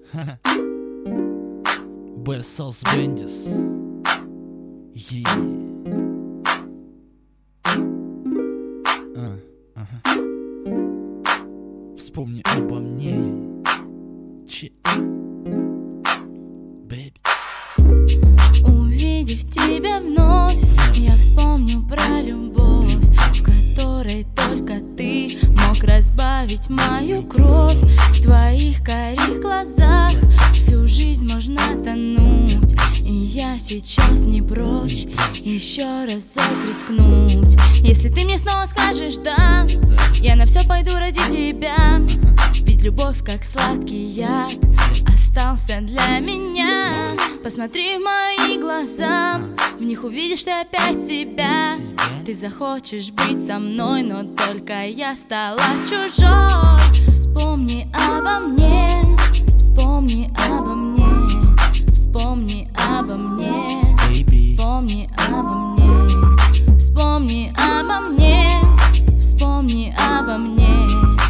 Бесос Бендис. Вспомни обо мне, бэйби. Увидев тебя вновь, я вспомню про любовь, в которой только ты мог разбавить мою кровь. В твоих карих глазах всю жизнь можно тонуть, и я сейчас не прочь еще разок рискнуть. Если ты мне снова скажешь «да», я на все пойду ради тебя. Ведь любовь, как сладкий яд, остался для меня. Посмотри в мои глаза, в них увидишь ты опять себя. Ты захочешь быть со мной, но только я стала чужой. Вспомни обо мне, вспомни обо мне, вспомни обо мне, вспомни обо мне, вспомни обо мне, вспомни обо мне,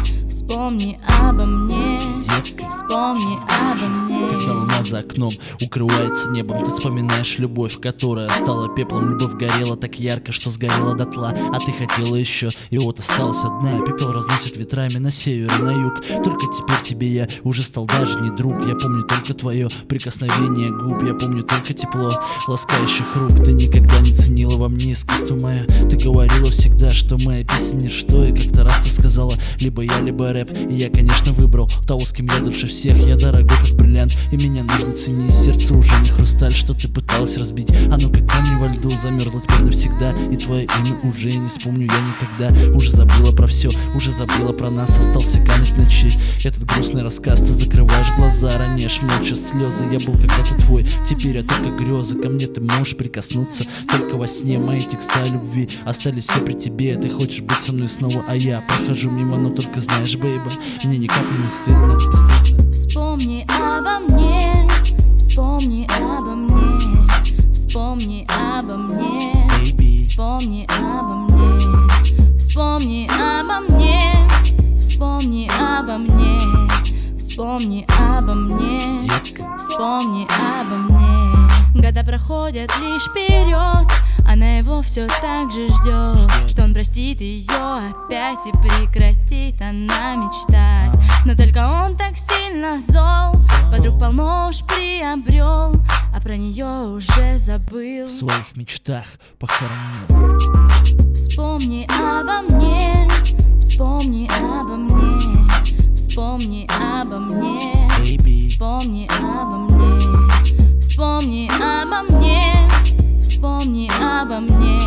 вспомни обо мне, вспомни обо мне. Когда луна за окном укрывается небом, ты вспоминаешь любовь, которая стала пеплом. Любовь горела так ярко, что сгорела дотла, а ты хотела еще, и вот осталась одна. Пепел разносит ветрами на север и на юг. Только теперь тебе я уже стал даже не друг. Я помню только твое прикосновение губ, я помню только тепло ласкающих рук. Ты никогда не ценила во мне искусство мое. Ты говорила всегда, что моя песня ничто. И как-то раз ты сказала: либо я, либо рэп. И я, конечно, выбрал того, с кем я дольше всех. Я дорогой, как бриллиант, и меня нужно ценить. Сердце уже не хрусталь, что ты пыталась разбить. Оно как камень во льду, замерзло теперь навсегда. И твое имя уже не вспомню я никогда. Уже забыла про все, уже забыла про нас. Остался кануть ночи этот грустный рассказ. Ты закрываешь глаза, роняешь молча слезы. Я был когда-то твой, теперь я только грезы. Ко мне ты можешь прикоснуться только во сне. Мои текста любви остались все при тебе. Ты хочешь быть со мной снова, а я прохожу мимо. Но только знаешь, бейба, мне ни капли не стыдно. Вспомни обо мне, вспомни обо мне, вспомни обо мне, вспомни обо мне, вспомни обо мне, вспомни обо мне, вспомни обо мне, вспомни обо мне. Года проходят лишь вперед, она его все так же ждет, что он простит ее опять и прекратит она мечтать. Но только он так сильно зол, подруг полно уж приобрел, а про нее уже забыл. В своих мечтах похоронил. Вспомни обо мне, вспомни обо мне, вспомни обо мне, вспомни обо мне, вспомни обо мне, вспомни обо мне,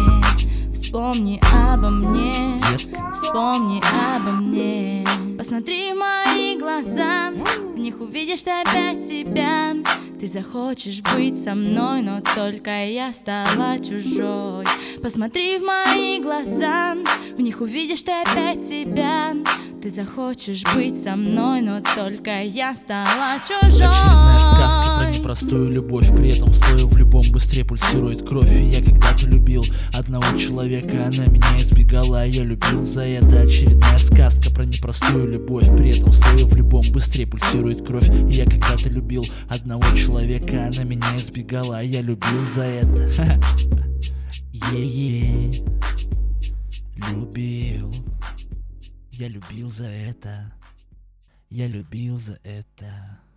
вспомни обо мне, вспомни обо мне. Посмотри в мои глаза, в них увидишь ты опять себя. Ты захочешь быть со мной, но только я стала чужой. Посмотри в мои глаза, в них увидишь ты опять себя. Ты захочешь быть со мной, но только я стала чужой. Очередная сказка про непростую любовь, при этом в слое в любом быстрее пульсирует кровь. И я когда-то любил одного человека, она меня избегала, а я любил за это. Очередная сказка про непростую любовь, при этом в слое в любом быстрее пульсирует кровь. И я когда-то любил одного человека, она меня избегала, а я любил за это. Любил. Я любил за это. Я любил за это.